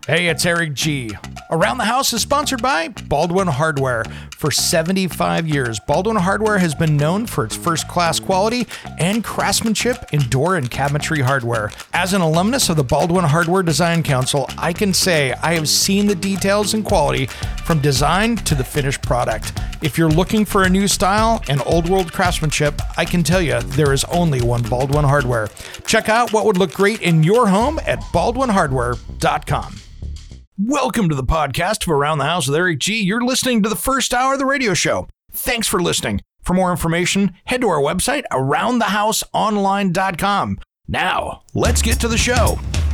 Hey, it's Eric G. Around the House is sponsored by Baldwin Hardware. For 75 years, Baldwin Hardware has been known for its first-class quality and craftsmanship in door and cabinetry hardware. As an alumnus of the Baldwin Hardware Design Council, I can say I have seen the details and quality from design to the finished product. If you're looking for a new style and old-world craftsmanship, I can tell you there is only one Baldwin Hardware. Check out what would look great in your home at baldwinhardware.com. Welcome to the podcast of Around the House with Eric G. You're listening to the first hour of the radio show. Thanks for listening. For more information, head to our website, aroundthehouseonline.com. Now, let's get to the show.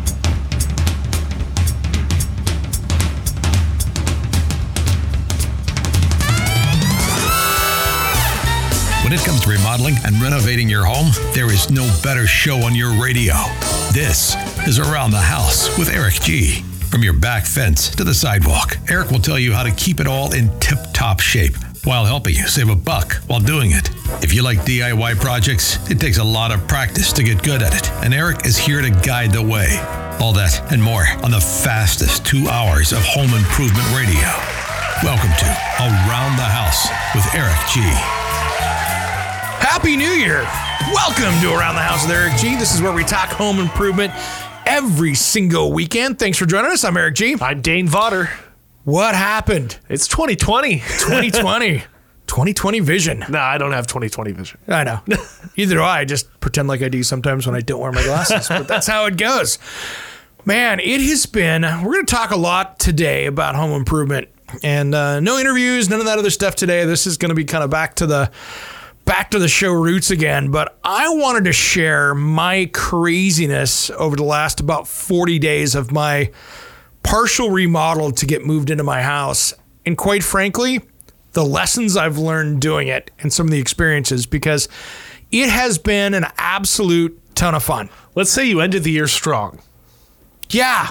When it comes to remodeling and renovating your home, there is no better show on your radio. This is Around the House with Eric G. From your back fence to the sidewalk, Eric will tell you how to keep it all in tip-top shape while helping you save a buck while doing it. If you like DIY projects, it takes a lot of practice to get good at it, and Eric is here to guide the way. All that and more on the fastest 2 hours of home improvement radio. Welcome to Around the House with Eric G. Happy New Year! Welcome to Around the House with Eric G. This is where we talk home improvement every single weekend. Thanks for joining us. I'm Eric G. I'm Dane Vodder. What happened? It's 2020. 2020. 2020 vision. No, I don't have 2020 vision. I know. Either do I. I just pretend like I do sometimes when I don't wear my glasses. But that's how it goes. Man, it has been... We're going to talk a lot today about home improvement. And no interviews, none of that other stuff today. This is going to be kind of back to the show roots again, but I wanted to share my craziness over the last about 40 days of my partial remodel to get moved into my house. And quite frankly, the lessons I've learned doing it and some of the experiences, because it has been an absolute ton of fun. Let's say you ended the year strong. Yeah,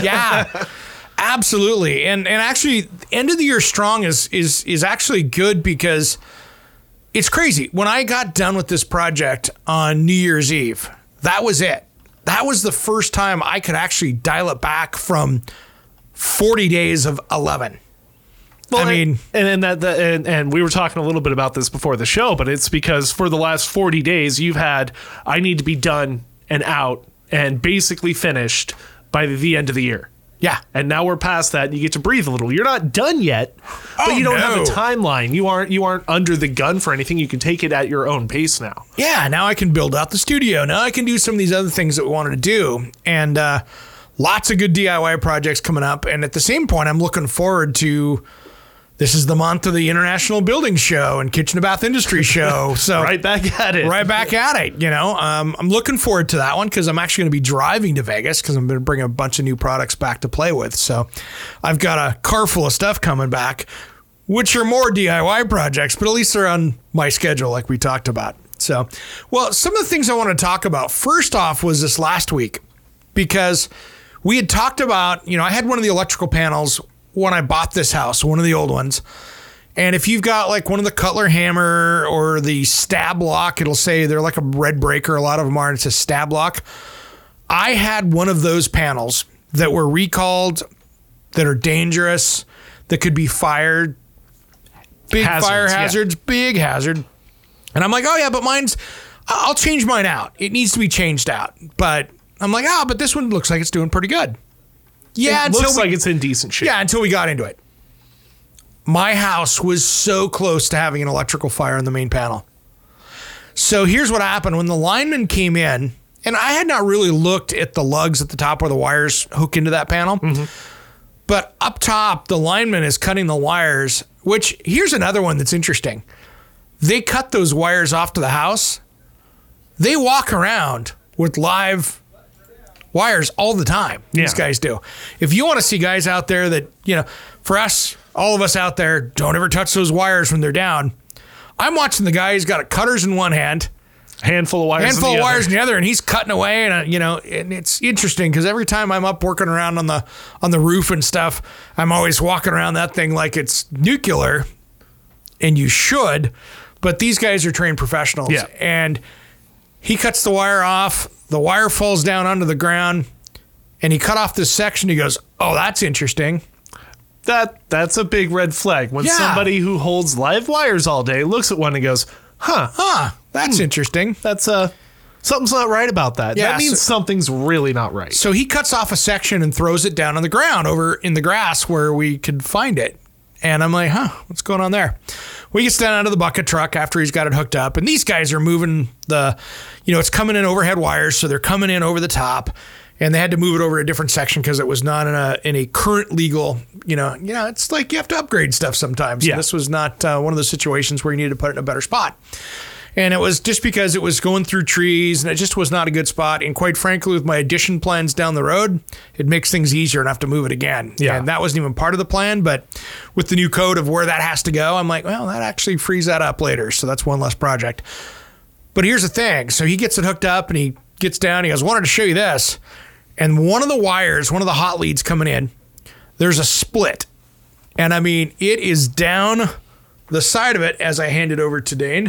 absolutely. And actually, end of the year strong is actually good because it's crazy. When I got done with this project on New Year's Eve, that was it. That was the first time I could actually dial it back from 40 days of 11. Well, and we were talking a little bit about this before the show, but it's because for the last 40 days, you've had, I need to be done and out and basically finished by the end of the year. Yeah. And now we're past that and you get to breathe a little. You're not done yet, but you don't have a timeline. You aren't under the gun for anything. You can take it at your own pace now. Yeah, now I can build out the studio. Now I can do some of these other things that we wanted to do. And lots of good DIY projects coming up. And at the same point, I'm looking forward to... This is the month of the International Building Show and Kitchen and Bath Industry Show. So right back at it. You know, I'm looking forward to that one because I'm actually going to be driving to Vegas because I'm going to bring a bunch of new products back to play with. So I've got a car full of stuff coming back, which are more DIY projects, but at least they're on my schedule like we talked about. So, well, some of the things I want to talk about first off was this last week because we had talked about, I had one of the electrical panels when I bought this house, one of the old ones. And if you've got like one of the Cutler hammer or the stab lock, it'll say they're like a red breaker. A lot of them are. It's a stab lock. I had one of those panels that were recalled, that are dangerous, that could be fired. Big fire hazards, big hazard. And I'm like, oh yeah, but I'll change mine out. It needs to be changed out. But I'm like, but this one looks like it's doing pretty good. Yeah, it looks like it's in decent shape. Yeah, until we got into it. My house was so close to having an electrical fire in the main panel. So here's what happened. When the lineman came in, and I had not really looked at the lugs at the top where the wires hook into that panel, but up top, the lineman is cutting the wires, which here's another one that's interesting. They cut those wires off to the house. They walk around with live wires all the time. These guys do. If you want to see guys out there that, for us, all of us out there, don't ever touch those wires when they're down. I'm watching the guy, he's got cutters in one hand, handful of wires in the other, and he's cutting away. And and it's interesting because every time I'm up working around on the roof and stuff, I'm always walking around that thing like it's nuclear, and you should. But these guys are trained professionals, and he cuts the wire off. The wire falls down onto the ground, and he cut off this section. He goes, Oh, that's interesting. That's a big red flag. When Yeah. somebody who holds live wires all day looks at one and goes, That's interesting. that's something's not right about that. Yeah, That means something's really not right. So he cuts off a section and throws it down on the ground over in the grass where we could find it. And I'm like, what's going on there? We get down out of the bucket truck after he's got it hooked up. And these guys are moving it's coming in overhead wires. So they're coming in over the top. And they had to move it over a different section because it was not in a current legal, it's like you have to upgrade stuff sometimes. Yeah. And this was not one of those situations where you needed to put it in a better spot. And it was just because it was going through trees and it just was not a good spot. And quite frankly, with my addition plans down the road, it makes things easier and I have to move it again. Yeah. And that wasn't even part of the plan. But with the new code of where that has to go, I'm like, well, that actually frees that up later. So that's one less project. But here's the thing. So he gets it hooked up and he gets down. He goes, wanted to show you this. And one of the wires, one of the hot leads coming in, there's a split. And I mean, it is down the side of it as I hand it over to Dane.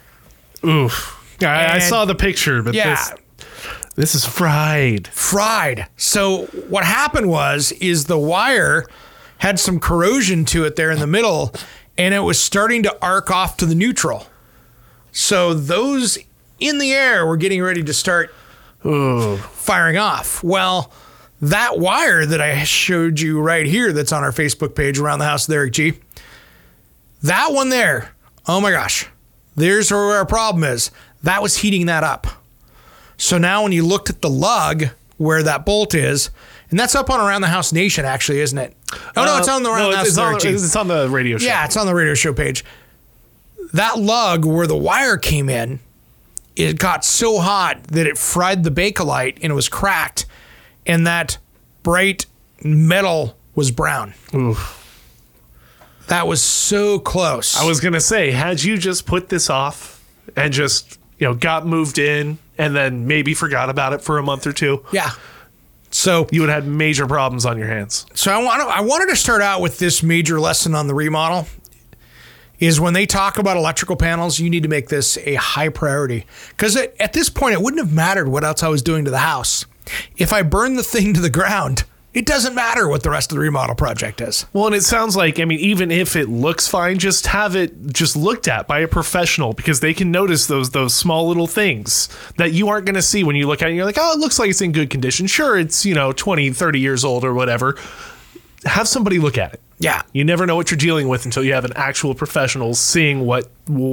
Oof. I saw the picture, but Yeah. this is fried. Fried. So what happened is the wire had some corrosion to it there in the middle, and it was starting to arc off to the neutral. So those in the air were getting ready to start firing off. Well, that wire that I showed you right here that's on our Facebook page, Around the House with Eric G, that one there, oh my gosh, there's where our problem is. That was heating that up. So now when you looked at the lug where that bolt is, and that's up on Around the House Nation, actually, isn't it? Oh, no, it's on the Around the House with Eric G. It's on the radio show. Yeah, it's on the radio show page. That lug where the wire came in, it got so hot that it fried the Bakelite and it was cracked, and that bright metal was brown. Oof. That was so close. I was going to say, had you just put this off and just, got moved in and then maybe forgot about it for a month or two, Yeah. So you would have had major problems on your hands. So I wanted to start out with this major lesson on the remodel is when they talk about electrical panels, you need to make this a high priority. Because at this point, it wouldn't have mattered what else I was doing to the house. If I burned the thing to the ground, it doesn't matter what the rest of the remodel project is. Well, and it sounds like, even if it looks fine, just have it just looked at by a professional, because they can notice those small little things that you aren't going to see when you look at it and you're like, oh, it looks like it's in good condition. Sure, it's, 20, 30 years old or whatever. Have somebody look at it. Yeah. You never know what you're dealing with until you have an actual professional seeing what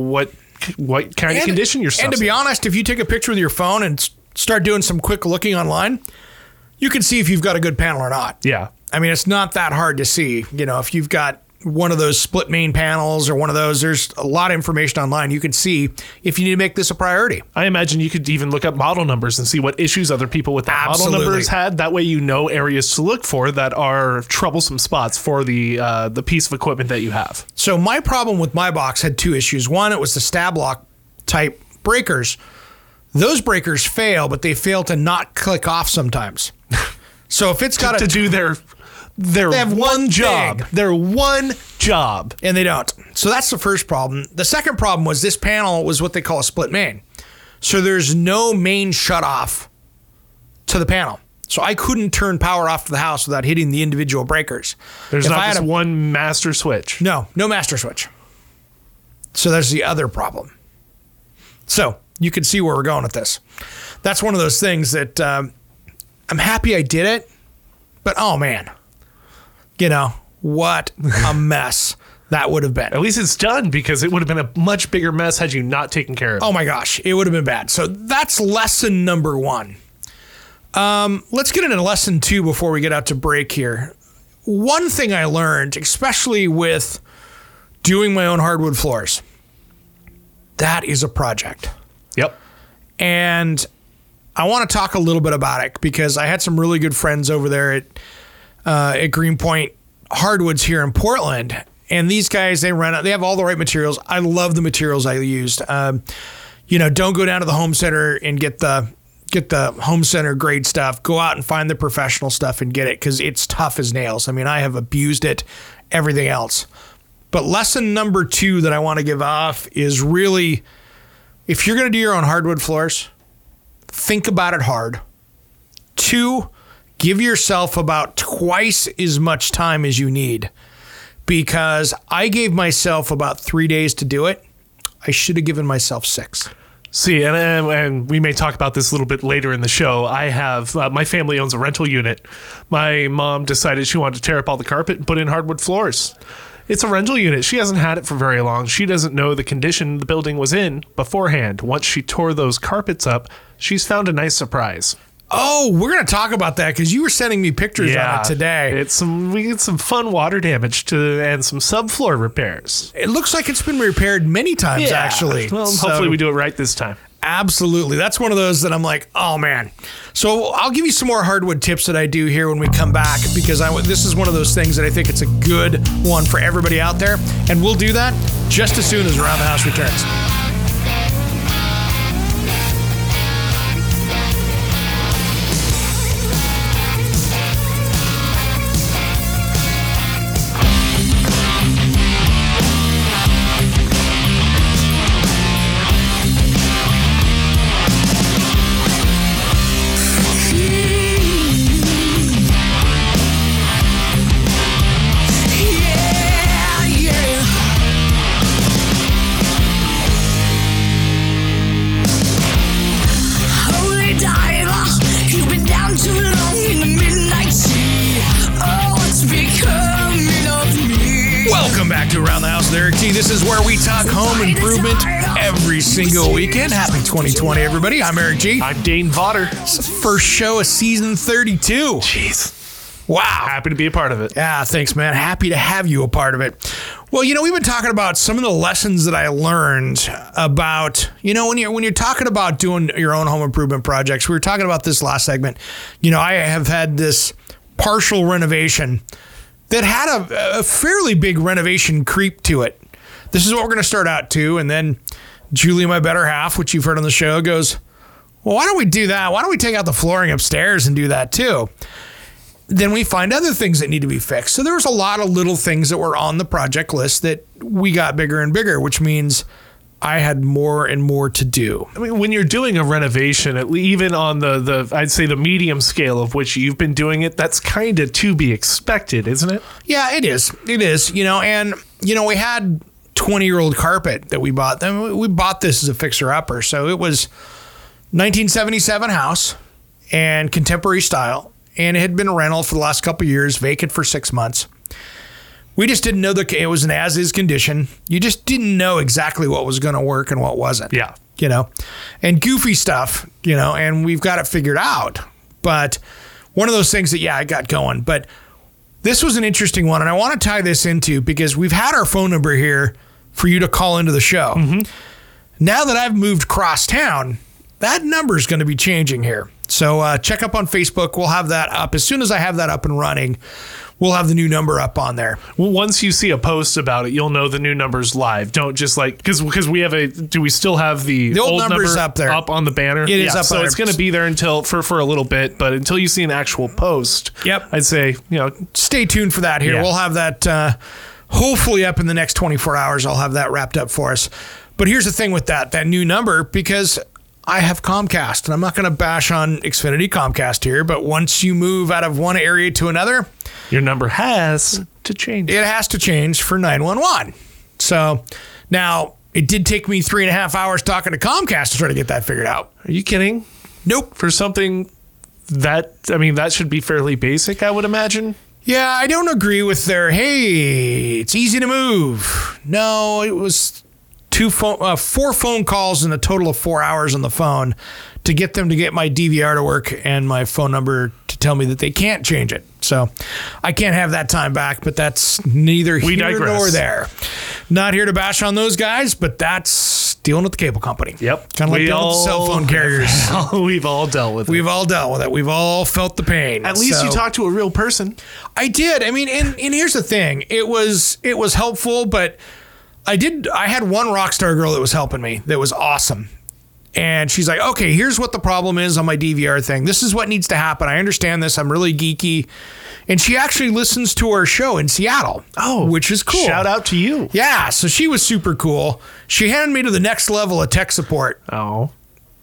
kind of condition your stuff's And to be in. honest, if you take a picture with your phone and start doing some quick looking online, you can see if you've got a good panel or not. Yeah. I mean, it's not that hard to see. If you've got one of those split main panels or one of those, there's a lot of information online. You can see if you need to make this a priority. I imagine you could even look up model numbers and see what issues other people with that Absolutely. model numbers had. That way you know areas to look for that are troublesome spots for the piece of equipment that you have. So my problem with my box had two issues. One, it was the stab lock type breakers. Those breakers fail, but they fail to not click off sometimes. So if it's got to do their have one job. thing. Their one job. And they don't. So that's the first problem. The second problem was this panel was what they call a split main. So there's no main shutoff to the panel. So I couldn't turn power off to the house without hitting the individual breakers. There's If I not had just one master switch. No master switch. So there's the other problem. So you can see where we're going with this. That's one of those things that I'm happy I did it, but oh man, what a mess that would have been. At least it's done, because it would have been a much bigger mess had you not taken care of it. Oh my gosh, it would have been bad. So that's lesson number one. Let's get into lesson two before we get out to break here. One thing I learned, especially with doing my own hardwood floors, that is a project. Yep. And I want to talk a little bit about it because I had some really good friends over there at Greenpoint Hardwoods here in Portland. And these guys, they have all the right materials. I love the materials I used. Don't go down to the home center and get the home center grade stuff. Go out and find the professional stuff and get it, because it's tough as nails. I mean, I have abused it, everything else. But lesson number two that I want to give off is really, if you're going to do your own hardwood floors, think about it hard. Two, give yourself about twice as much time as you need, because I gave myself about 3 days to do it. I should have given myself 6. See, and we may talk about this a little bit later in the show. I have, my family owns a rental unit. My mom decided she wanted to tear up all the carpet and put in hardwood floors. It's a rental unit. She hasn't had it for very long. She doesn't know the condition the building was in beforehand. Once she tore those carpets up, she's found a nice surprise. Oh, we're going to talk about that because you were sending me pictures on it today. We get some fun water damage and some subfloor repairs. It looks like it's been repaired many times, actually. Well, hopefully we do it right this time. Absolutely. That's one of those that I'm like, oh, man. So I'll give you some more hardwood tips that I do here when we come back, because this is one of those things that I think it's a good one for everybody out there. And we'll do that just as soon as Around the House returns. This is where we talk home improvement every single weekend. Happy 2020, everybody. I'm Eric G. I'm Dane Vodder. It's the first show of season 32. Jeez. Wow. Happy to be a part of it. Yeah, thanks, man. Happy to have you a part of it. Well, we've been talking about some of the lessons that I learned about, when you're talking about doing your own home improvement projects. We were talking about this last segment. I have had this partial renovation that had a fairly big renovation creep to it. This is what we're going to start out to. And then Julie, my better half, which you've heard on the show, goes, well, why don't we do that? Why don't we take out the flooring upstairs and do that too? Then we find other things that need to be fixed. So there was a lot of little things that were on the project list that we got bigger and bigger, which means I had more and more to do. I mean, when you're doing a renovation, even on the I'd say the medium scale of which you've been doing it, that's kind of to be expected, isn't it? Yeah, it is. It is, and, we had 20-year-old carpet that we bought. We bought this as a fixer-upper. So it was 1977 house and contemporary style. And it had been a rental for the last couple of years, vacant for 6 months. We just didn't know it was an as-is condition. You just didn't know exactly what was going to work and what wasn't. Yeah. And goofy stuff, and we've got it figured out. But one of those things that, I got going. But this was an interesting one, and I want to tie this into, because we've had our phone number here for you to call into the show. Mm-hmm. Now that I've moved cross town, that number is going to be changing here. So check up on Facebook. We'll have that up. As soon as I have that up and running, we'll have the new number up on there. Well, once you see a post about it, you'll know the new number's live. Don't just because we have do we still have the old number's up there, up on the banner? It is up so there. It's going to be there until for a little bit, but until you see an actual post, I'd say, stay tuned for that here. Yeah. We'll have that hopefully up in the next 24 hours. I'll have that wrapped up for us. But here's the thing with that new number, because I have Comcast, and I'm not going to bash on Xfinity Comcast here, but once you move out of one area to another, your number has to change. It has to change for 911. So now it did take me 3.5 hours talking to Comcast to try to get that figured out. Are you kidding? Nope. For something that should be fairly basic, I would imagine. Yeah, I don't agree with their, hey, it's easy to move. No, it was 4 phone calls and a total of 4 hours on the phone to get them to get my DVR to work and my phone number to tell me that they can't change it. So I can't have that time back, but that's neither here nor there. Not here to bash on those guys, but that's dealing with the cable company. Yep. Kind of like dealing with the cell phone carriers. We've all dealt with it. We've all dealt with it. We've all felt the pain. At least you talked to a real person. I did. I mean, and here's the thing. It was helpful, but I had one rock star girl that was helping me that was awesome. And she's like, okay, here's what the problem is on my DVR thing. This is what needs to happen. I understand this. I'm really geeky. And she actually listens to our show in Seattle. Oh, which is cool. Shout out to you. Yeah. So she was super cool. She handed me to the next level of tech support. Oh.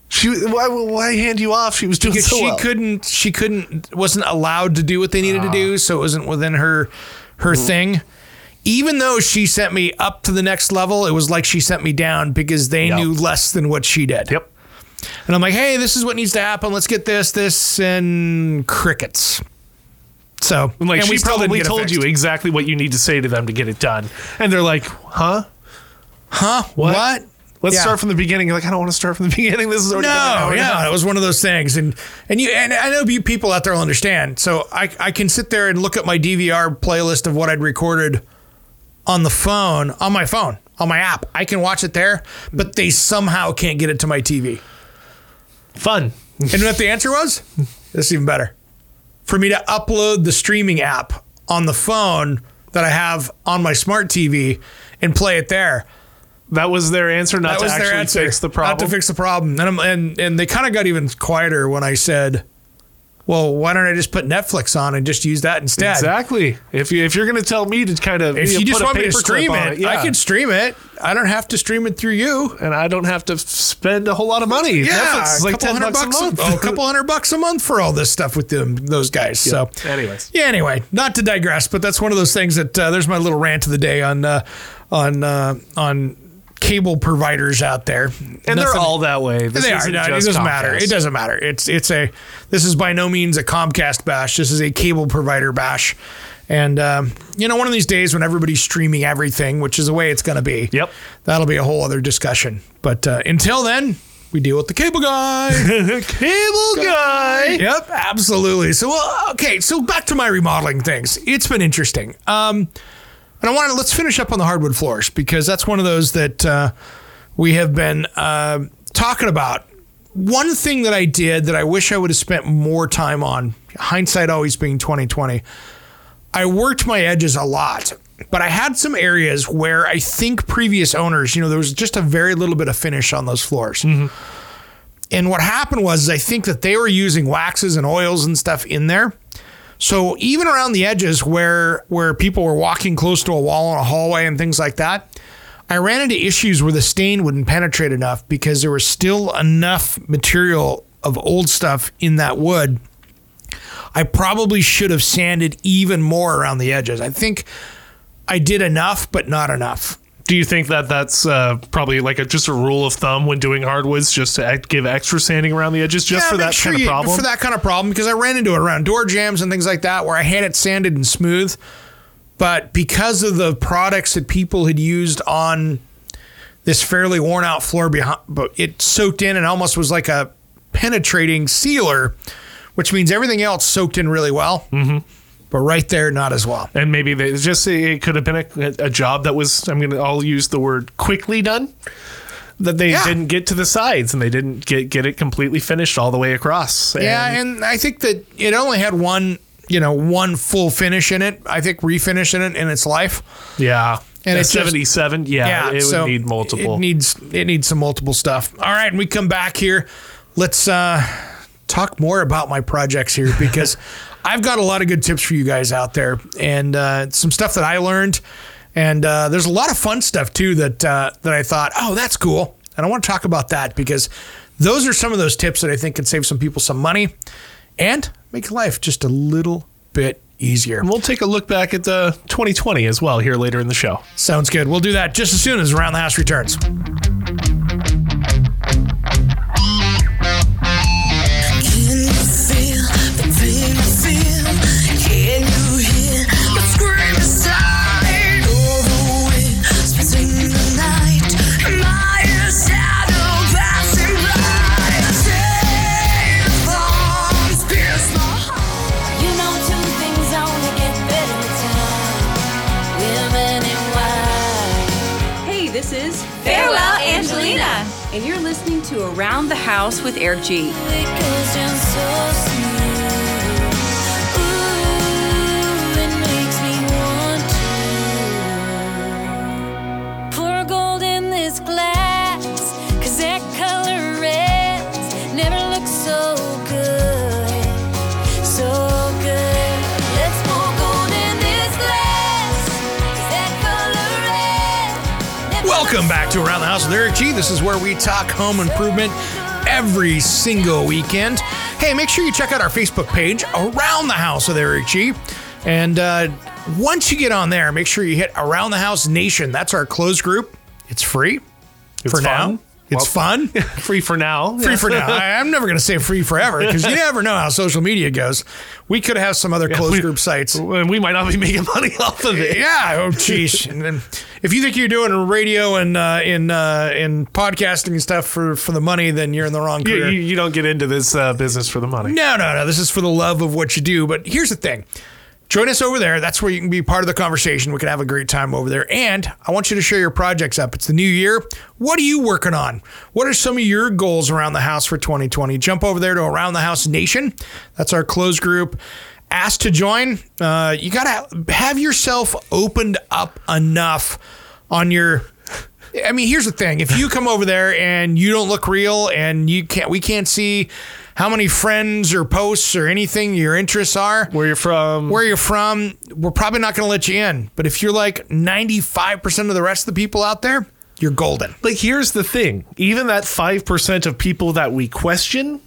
Why hand you off? She was doing because so well. she wasn't allowed to do what they needed to do, so it wasn't within her thing. Even though she sent me up to the next level, it was like she sent me down because they knew less than what she did. Yep. And I'm like, hey, this is what needs to happen. Let's get this, and crickets. So, Like, and she probably told fixed. you exactly what you need to say to them to get it done. And they're like, huh? What? Let's start from the beginning. You're like, I don't want to start from the beginning. This is already been an hour and a half. It was one of those things, and I know you people out there will understand. So I can sit there and look at my DVR playlist of what I'd recorded on my phone, on my app. I can watch it there, but they somehow can't get it to my TV. Fun. And you know what the answer was? This is even better. For me to upload the streaming app on the phone that I have on my smart TV and play it there. That was their answer, not to actually fix the problem. Not to fix the problem. And they kind of got even quieter when I said, well, why don't I just put Netflix on and just use that instead? Exactly. If you're going to tell me to kind of, if you just put want a me to paperclip stream on it, I can stream it. I don't have to stream it through you. And I don't have to spend a whole lot of money. Yeah, Netflix is like $10 a month. A couple $100 a month for all this stuff with those guys. Yeah. So, anyways. Yeah, anyway, not to digress, but that's one of those things that there's my little rant of the day on cable providers out there. And they're all that way. This They are. isn't No, it just doesn't Comcast. matter. It doesn't matter. This is by no means a Comcast bash. This is a cable provider bash. And, one of these days when everybody's streaming everything, which is the way it's going to be, Yep. that'll be a whole other discussion. But until then, we deal with the cable guy. Cable guy. Yep, absolutely. So, so back to my remodeling things. It's been interesting. And let's finish up on the hardwood floors because that's one of those that we have been talking about. One thing that I did that I wish I would have spent more time on, hindsight always being 2020, I worked my edges a lot, but I had some areas where I think previous owners, there was just a very little bit of finish on those floors. Mm-hmm. And what happened was I think that they were using waxes and oils and stuff in there. So even around the edges where people were walking close to a wall in a hallway and things like that, I ran into issues where the stain wouldn't penetrate enough because there was still enough material of old stuff in that wood. I probably should have sanded even more around the edges. I think I did enough, but not enough. Do you think that that's probably like just a rule of thumb when doing hardwoods, just to give extra sanding around the edges for that kind of problem? For that kind of problem, because I ran into it around door jambs and things like that where I had it sanded and smooth. But because of the products that people had used on this fairly worn out floor, but it soaked in and almost was like a penetrating sealer, which means everything else soaked in really well. Mm-hmm. But right there, not as well. And maybe it could have been a job that was, I'll use the word quickly done, that they didn't get to the sides and they didn't get it completely finished all the way across. And I think that it only had one full finish in it. I think refinish in its life. Yeah. And it's 77. It would need multiple. It needs some multiple stuff. All right. And we come back here. Let's talk more about my projects here because I've got a lot of good tips for you guys out there and some stuff that I learned. And there's a lot of fun stuff too that I thought, oh, that's cool. And I want to talk about that because those are some of those tips that I think can save some people some money and make life just a little bit easier. And we'll take a look back at 2020 as well here later in the show. Sounds good. We'll do that just as soon as Around the House returns. This is Farewell Angelina, and you're listening to Around the House with Eric G. Pour gold in this glass, 'cause that color red never looks so good, so good. Let's pour gold in this glass, 'cause that color red. Welcome back to Around the House with Eric G. This is where we talk home improvement every single weekend. Hey, make sure you check out our Facebook page, Around the House with Eric G. And once you get on there, make sure you hit Around the House Nation. That's our closed group. It's free for now. It's fun. Free for now. Free for now. I'm never going to say free forever because you never know how social media goes. We could have some other closed group sites. And we might not be making money off of it. Yeah. Oh, geez. And then if you think you're doing radio and in podcasting and stuff for the money, then you're in the wrong career. You don't get into this business for the money. No. This is for the love of what you do. But here's the thing. Join us over there. That's where you can be part of the conversation. We can have a great time over there. And I want you to share your projects up. It's the new year. What are you working on? What are some of your goals around the house for 2020? Jump over there to Around the House Nation. That's our closed group. Ask to join. You got to have yourself opened up enough on your... I mean, here's the thing. If you come over there and you don't look real and we can't see how many friends or posts or anything your interests are, where you're from, we're probably not going to let you in. But if you're like 95% of the rest of the people out there, you're golden. Like, here's the thing. Even that 5% of people that we question,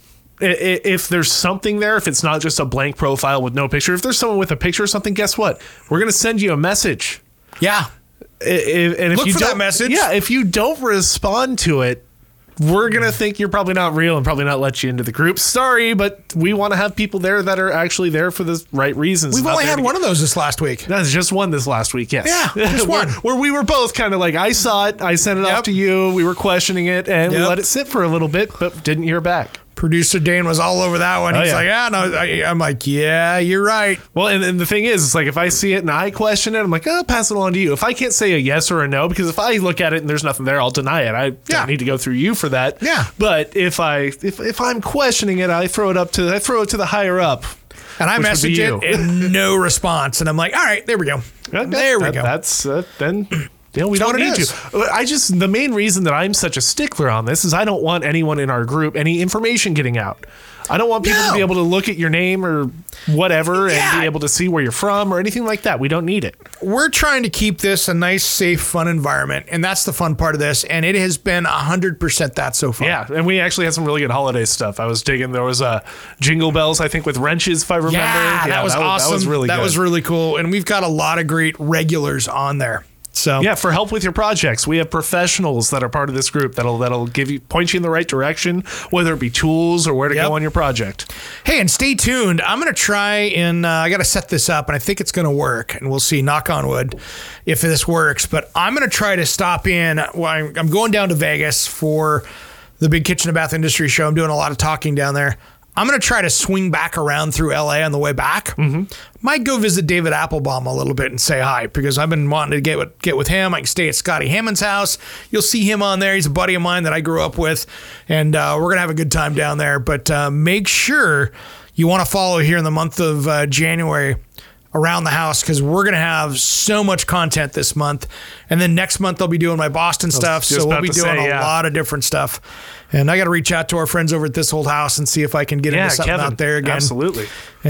if there's something there, if it's not just a blank profile with no picture, if there's someone with a picture or something, guess what? We're going to send you a message. Yeah. And if Look you for don't, that message. Yeah, if you don't respond to it, we're going to think you're probably not real and probably not let you into the group. Sorry, but we want to have people there that are actually there for the right reasons. We've only had one of those this last week. That's just one this last week, yes. Yeah, just one. where we were both kind of like, I saw it, I sent it off to you, we were questioning it, and we let it sit for a little bit, but didn't hear back. Producer Dane was all over that one. He's like, no. I'm like, yeah, you're right. Well, and the thing is, it's like if I see it and I question it, I'm like, I'll pass it on to you. If I can't say a yes or a no, because if I look at it and there's nothing there, I'll deny it. I don't need to go through you for that. Yeah. But if I'm questioning it, I throw it to the higher up. And I message it and no response. And I'm like, all right, there we go. There we go. That's then. We don't need to. The main reason that I'm such a stickler on this is I don't want anyone in our group, any information getting out. I don't want people to be able to look at your name or whatever and be able to see where you're from or anything like that. We don't need it. We're trying to keep this a nice, safe, fun environment. And that's the fun part of this. And it has been 100% that so far. Yeah. And we actually had some really good holiday stuff. I was digging. There was Jingle Bells, I think, with wrenches, if I remember. Yeah, that was awesome. That was really good. That was really cool. And we've got a lot of great regulars on there. So yeah, for help with your projects, we have professionals that are part of this group that'll point you in the right direction, whether it be tools or where to go on your project. Hey, and stay tuned. I'm going to try and I got to set this up, and I think it's going to work. And we'll see, knock on wood, if this works. But I'm going to try to stop in. Well, I'm going down to Vegas for the big Kitchen and Bath Industry show. I'm doing a lot of talking down there. I'm going to try to swing back around through LA on the way back. Mm-hmm. Might go visit David Applebaum a little bit and say hi because I've been wanting to get with him. I can stay at Scotty Hammond's house. You'll see him on there. He's a buddy of mine that I grew up with, and we're going to have a good time down there. But make sure you want to follow here in the month of January Around the House because we're going to have so much content this month. And then next month I'll be doing my Boston stuff. So we'll be doing a lot of different stuff. And I got to reach out to our friends over at This Old House and see if I can get into something out there again. Absolutely.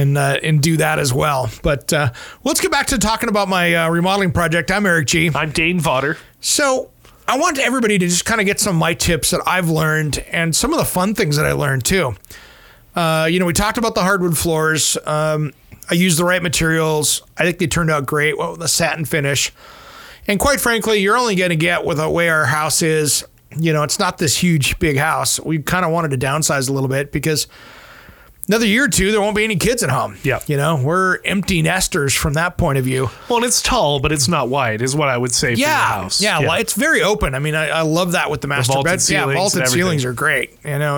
And do that as well. But let's get back to talking about my remodeling project. I'm Eric G. I'm Dane Vodder. So I want everybody to just kind of get some of my tips that I've learned and some of the fun things that I learned too. We talked about the hardwood floors. I used the right materials. I think they turned out great. Well, the satin finish. And quite frankly, you're only going to get with the way our house is. It's not this huge, big house. We kind of wanted to downsize a little bit because another year or two, there won't be any kids at home. Yeah. We're empty nesters from that point of view. Well, and it's tall, but it's not wide, is what I would say for the house. Yeah, well, it's very open. I mean, I love that with the master bed. Yeah, vaulted ceilings are great.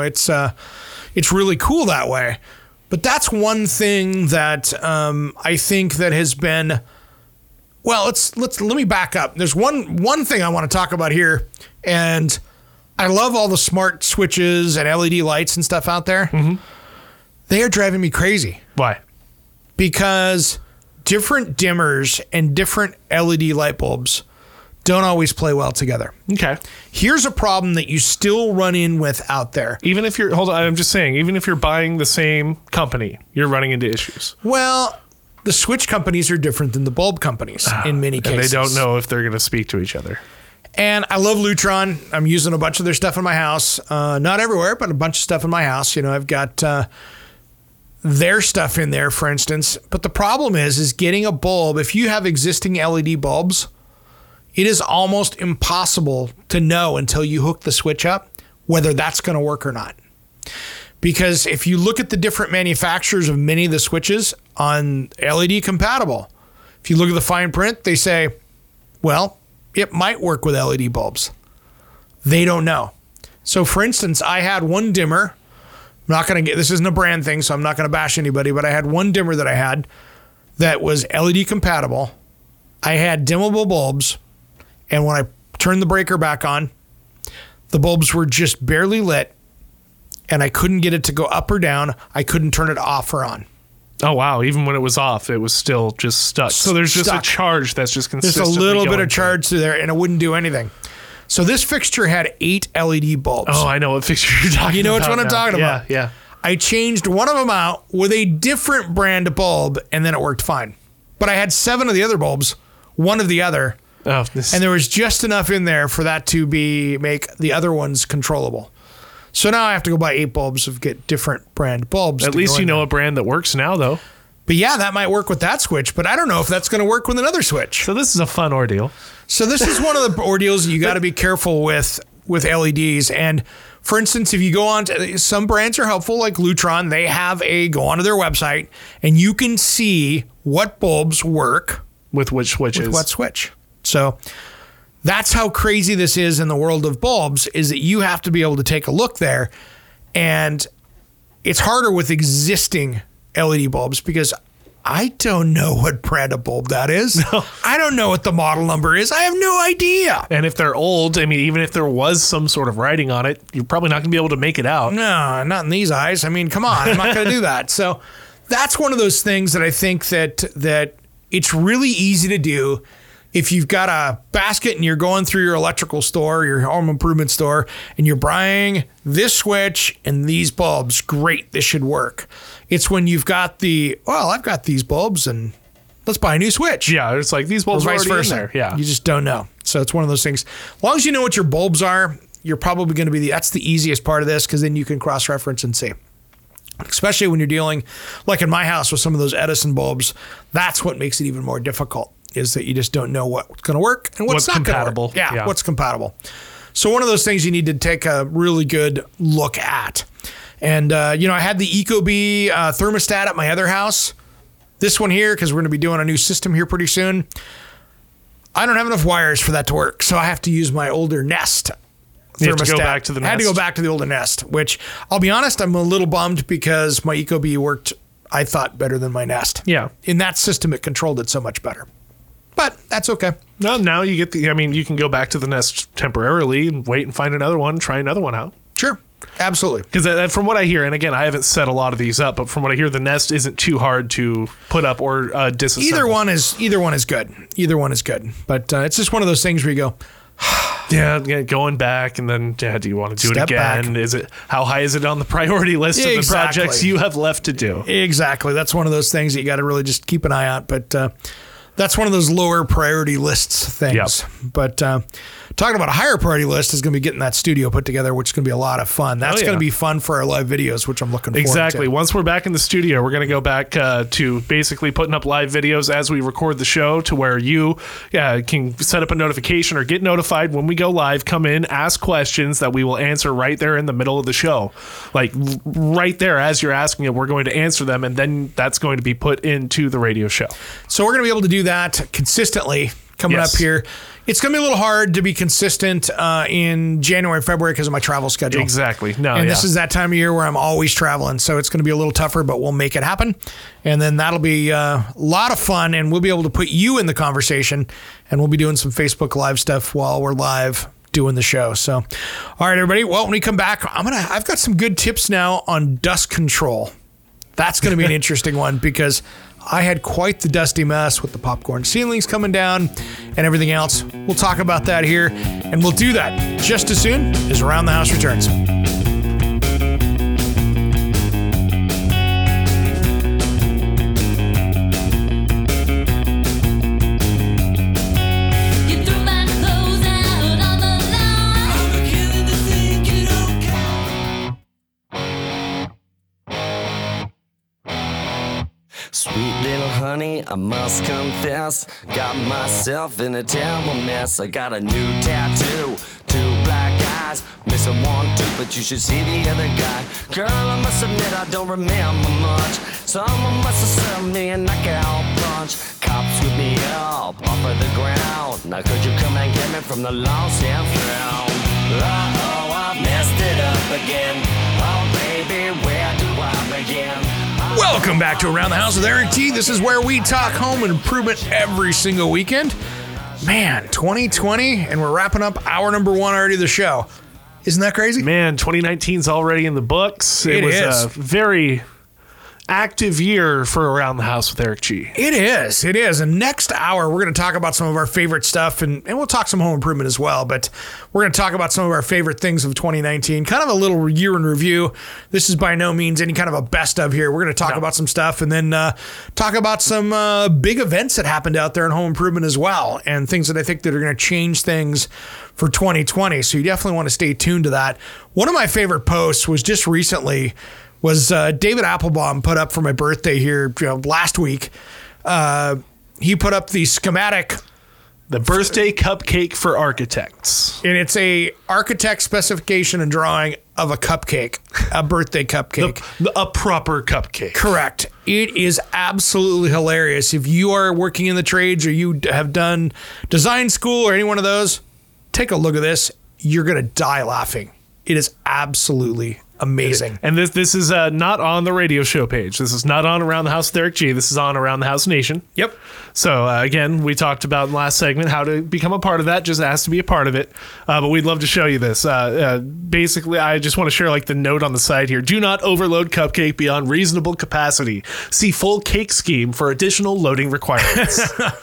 It's really cool that way. But that's one thing that I think that has been. Well, let me back up. There's one thing I want to talk about here, and I love all the smart switches and LED lights and stuff out there. Mm-hmm. They are driving me crazy. Why? Because different dimmers and different LED light bulbs don't always play well together. Okay. Here's a problem that you still run in with out there. Even if you're buying the same company, you're running into issues. Well, the switch companies are different than the bulb companies in many cases. And they don't know if they're going to speak to each other. And I love Lutron. I'm using a bunch of their stuff in my house. Not everywhere, but a bunch of stuff in my house. I've got their stuff in there, for instance. But the problem is getting a bulb. If you have existing LED bulbs, it is almost impossible to know until you hook the switch up whether that's going to work or not. Because if you look at the different manufacturers of many of the switches on LED compatible, if you look at the fine print, they say, well, it might work with LED bulbs. They don't know. So for instance, I had one dimmer. This isn't a brand thing, so I'm not going to bash anybody, but I had one dimmer that I had that was LED compatible. I had dimmable bulbs, and when I turned the breaker back on, the bulbs were just barely lit, and I couldn't get it to go up or down. I couldn't turn it off or on. Oh, wow. Even when it was off, it was still just stuck. So there's just a charge that's just consistently There's a little bit of going charge through there, and it wouldn't do anything. So this fixture had 8 LED bulbs. Oh, I know what fixture you're talking about. You know which one I'm talking about? Yeah. I changed one of them out with a different brand bulb, and then it worked fine. But I had 7 of the other bulbs, one of the other, and there was just enough in there for that to make the other ones controllable. So now I have to go buy 8 bulbs of get different brand bulbs. At least you know a brand that works now, though. But yeah, that might work with that switch, but I don't know if that's going to work with another switch. So this is a fun ordeal. So this is one of the ordeals you got to be careful with LEDs. And for instance, if you go on to some brands are helpful, like Lutron, they have go onto their website and you can see what bulbs work with which switches. With what switch. So that's how crazy this is in the world of bulbs, is that you have to be able to take a look there. And it's harder with existing LED bulbs because I don't know what brand of bulb that is. No. I don't know what the model number is. I have no idea. And if they're old, I mean, even if there was some sort of writing on it, you're probably not going to be able to make it out. No, not in these eyes. I mean, come on. I'm not going to do that. So that's one of those things that I think that it's really easy to do. If you've got a basket and you're going through your electrical store, your home improvement store, and you're buying this switch and these bulbs, great, this should work. It's when you've got I've got these bulbs and let's buy a new switch. Yeah, it's like these bulbs are already in there. Yeah. You just don't know. So it's one of those things. As long as you know what your bulbs are, you're probably going to be that's the easiest part of this, because then you can cross-reference and see. Especially when you're dealing, like in my house with some of those Edison bulbs, that's what makes it even more difficult, is that you just don't know what's going to work and what's not compatible. Gonna work. Yeah, what's compatible. So one of those things you need to take a really good look at. And, I had the Ecobee thermostat at my other house. This one here, because we're going to be doing a new system here pretty soon. I don't have enough wires for that to work, so I have to use my older Nest thermostat. You have to go back to the Nest. I had to go back to the older Nest, which I'll be honest, I'm a little bummed because my Ecobee worked, I thought, better than my Nest. Yeah. In that system, it controlled it so much better. But that's okay. No, now you get you can go back to the Nest temporarily and wait and find another one, try another one out. Sure. Absolutely. Because from what I hear, and again, I haven't set a lot of these up, but from what I hear, the Nest isn't too hard to put up or disassemble. Either one is good. Either one is good. But it's just one of those things where you go, yeah, going back, and then do you want to do Step it again? back. How high is it on the priority list of the projects you have left to do? Exactly. That's one of those things that you got to really just keep an eye out. But that's one of those lower priority lists things. Yep. But talking about a higher priority list is going to be getting that studio put together, which is going to be a lot of fun. That's going to be fun for our live videos, which I'm looking forward to. Exactly. Once we're back in the studio, we're going to go back to basically putting up live videos as we record the show, to where you can set up a notification or get notified when we go live, come in, ask questions that we will answer right there in the middle of the show. Like right there as you're asking it, we're going to answer them, and then that's going to be put into the radio show. So we're going to be able to do that consistently coming up here. It's going to be a little hard to be consistent in January, February because of my travel schedule. Exactly. This is that time of year where I'm always traveling. So it's going to be a little tougher, but we'll make it happen. And then that'll be a lot of fun, and we'll be able to put you in the conversation, and we'll be doing some Facebook Live stuff while we're live doing the show. So, all right, everybody. Well, when we come back, I've got some good tips now on dust control. That's going to be an interesting one, because I had quite the dusty mess with the popcorn ceilings coming down and everything else. We'll talk about that here, and we'll do that just as soon as Around the House returns. You threw my clothes out I must confess, got myself in a terrible mess. I got a new tattoo, 2 black eyes, missing 1 tooth, but you should see the other guy. Girl, I must admit I don't remember much. Someone must have served me a knockout punch. Cops whip me up off of the ground. Now could you come and get me from the lost and found? Uh-oh, I messed it up again. Oh baby, where do I begin? Welcome back to Around the House with Eric G. This is where we talk home improvement every single weekend. Man, 2020, and we're wrapping up hour number 1 already of the show. Isn't that crazy? Man, 2019's already in the books. It was is. a very active year for Around the House with Eric G. It is. It is. And next hour, we're going to talk about some of our favorite stuff, and we'll talk some home improvement as well. But we're going to talk about some of our favorite things of 2019, kind of a little year in review. This is by no means any kind of a best of here. We're going to talk about some stuff and then talk about some big events that happened out there in home improvement as well, and things that I think that are going to change things for 2020. So you definitely want to stay tuned to that. One of my favorite posts was just recently was David Applebaum put up for my birthday here last week. He put up the schematic. The birthday cupcake for architects. And it's a architect specification and drawing of a cupcake, a birthday cupcake. A proper cupcake. Correct. It is absolutely hilarious. If you are working in the trades or you have done design school or any one of those, take a look at this. You're going to die laughing. It is absolutely amazing. And this is not on the radio show page. This is not on Around the House with Eric G. This is on Around the House Nation. Yep. So again, we talked about in the last segment how to become a part of that. Just ask to be a part of it. But we'd love to show you this. Basically, I just want to share the note on the side here. Do not overload cupcake beyond reasonable capacity. See full cake scheme for additional loading requirements.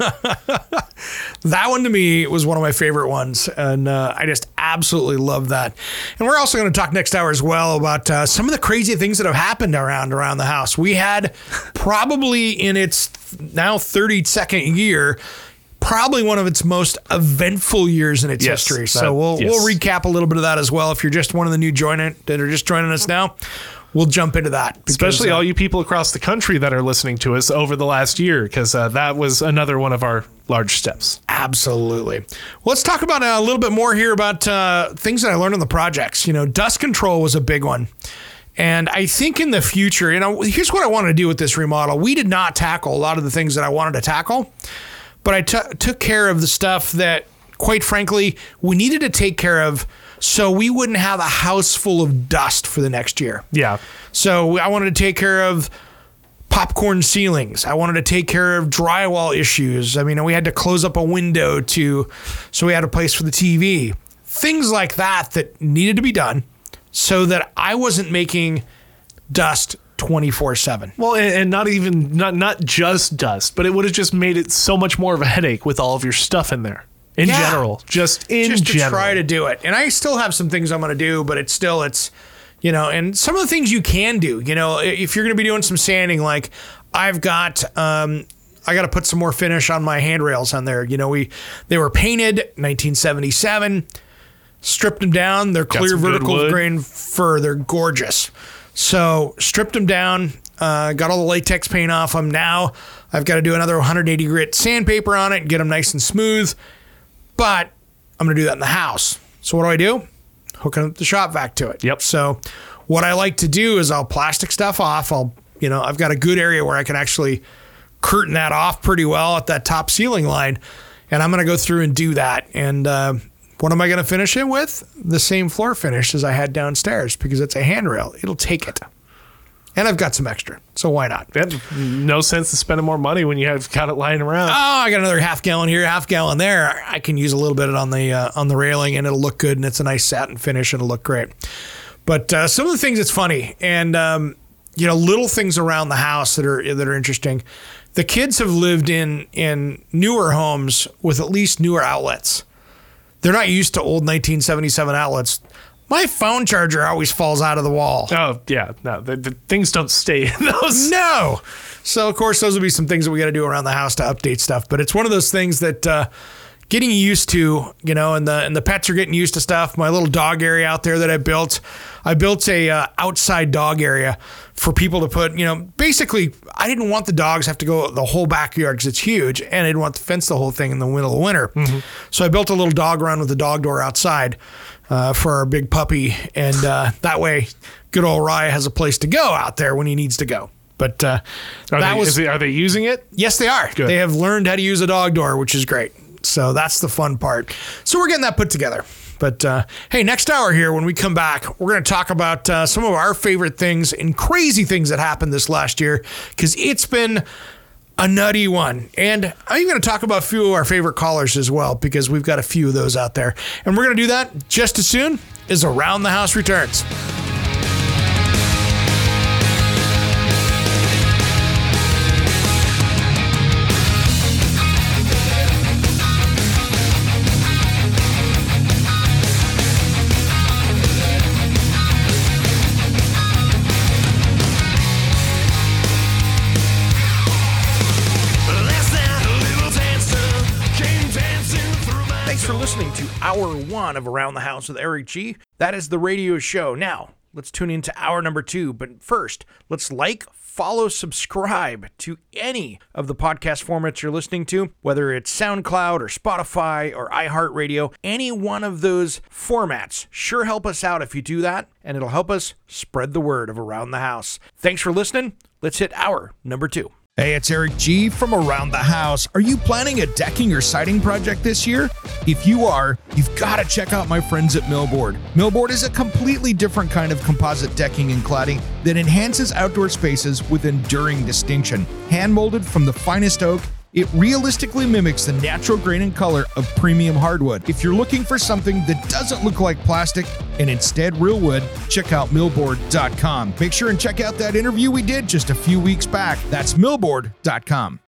That one to me was one of my favorite ones, and I just absolutely love that. And we're also going to talk next hour as well about some of the crazy things that have happened around the house. We had probably in its now 32nd year, probably one of its most eventful years in its history. So we'll recap a little bit of that as well. If you're just one of the new that are just joining us now, we'll jump into that. Because, especially all you people across the country that are listening to us over the last year, because that was another one of our large steps. Absolutely. Well, let's talk about a little bit more here about things that I learned on the projects. Dust control was a big one. And I think in the future, here's what I wanted to do with this remodel. We did not tackle a lot of the things that I wanted to tackle, but I took care of the stuff that, quite frankly, we needed to take care of so we wouldn't have a house full of dust for the next year. Yeah. So I wanted to take care of popcorn ceilings. I wanted to take care of drywall issues. I mean, we had to close up a window so we had a place for the TV. Things like that needed to be done so that I wasn't making dust 24/7. Well, and not just dust, but it would have just made it so much more of a headache with all of your stuff in there. In general, just to try to do it. And I still have some things I'm going to do, but it's and some of the things you can do, if you're going to be doing some sanding, like I've got, I got to put some more finish on my handrails on there. They were painted 1977, stripped them down. They're clear vertical grain fur. They're gorgeous. So stripped them down, got all the latex paint off them. Now I've got to do another 180 grit sandpaper on it and get them nice and smooth. But I'm going to do that in the house. So what do? Hook up the shop vac to it. Yep. So what I like to do is I'll plastic stuff off. I've got a good area where I can actually curtain that off pretty well at that top ceiling line. And I'm going to go through and do that. And what am I going to finish it with? The same floor finish as I had downstairs, because it's a handrail. It'll take it. And I've got some extra, so why not? No sense in spending more money when you have got it lying around. Oh, I got another half gallon here, half gallon there. I can use a little bit on the railing, and it'll look good, and it's a nice satin finish. It'll look great. But some of the things that's funny, and little things around the house that are interesting. The kids have lived in newer homes with at least newer outlets. They're not used to old 1977 outlets. My phone charger always falls out of the wall. Oh, yeah. No, the things don't stay in those. No. So, of course, those will be some things that we got to do around the house to update stuff. But it's one of those things that getting used to, and the pets are getting used to stuff. My little dog area out there that I built a outside dog area for people to put, basically I didn't want the dogs have to go the whole backyard because it's huge, and I didn't want to fence the whole thing in the middle of winter. Mm-hmm. So I built a little dog run with a dog door outside for our big puppy. And that way good old Rye has a place to go out there when he needs to go. But are they using it? Yes, they are. Good. They have learned how to use a dog door, which is great. So that's the fun part. So we're getting that put together. But hey, next hour here, when we come back, we're going to talk about some of our favorite things and crazy things that happened this last year, because it's been a nutty one. And I'm even going to talk about a few of our favorite callers as well, because we've got a few of those out there. And we're going to do that just as soon as Around the House returns. Listening to Hour 1 of Around the House with Eric G. That is the radio show. Now, let's tune into hour number 2. But first, let's follow, subscribe to any of the podcast formats you're listening to, whether it's SoundCloud or Spotify or iHeartRadio. Any one of those formats sure help us out if you do that, and it'll help us spread the word of Around the House. Thanks for listening. Let's hit hour number 2. Hey, it's Eric G. from Around the House. Are you planning a decking or siding project this year? If you are, you've got to check out my friends at Millboard. Millboard is a completely different kind of composite decking and cladding that enhances outdoor spaces with enduring distinction. Hand-molded from the finest oak, it realistically mimics the natural grain and color of premium hardwood. If you're looking for something that doesn't look like plastic and instead real wood, check out millboard.com. Make sure and check out that interview we did just a few weeks back. That's millboard.com.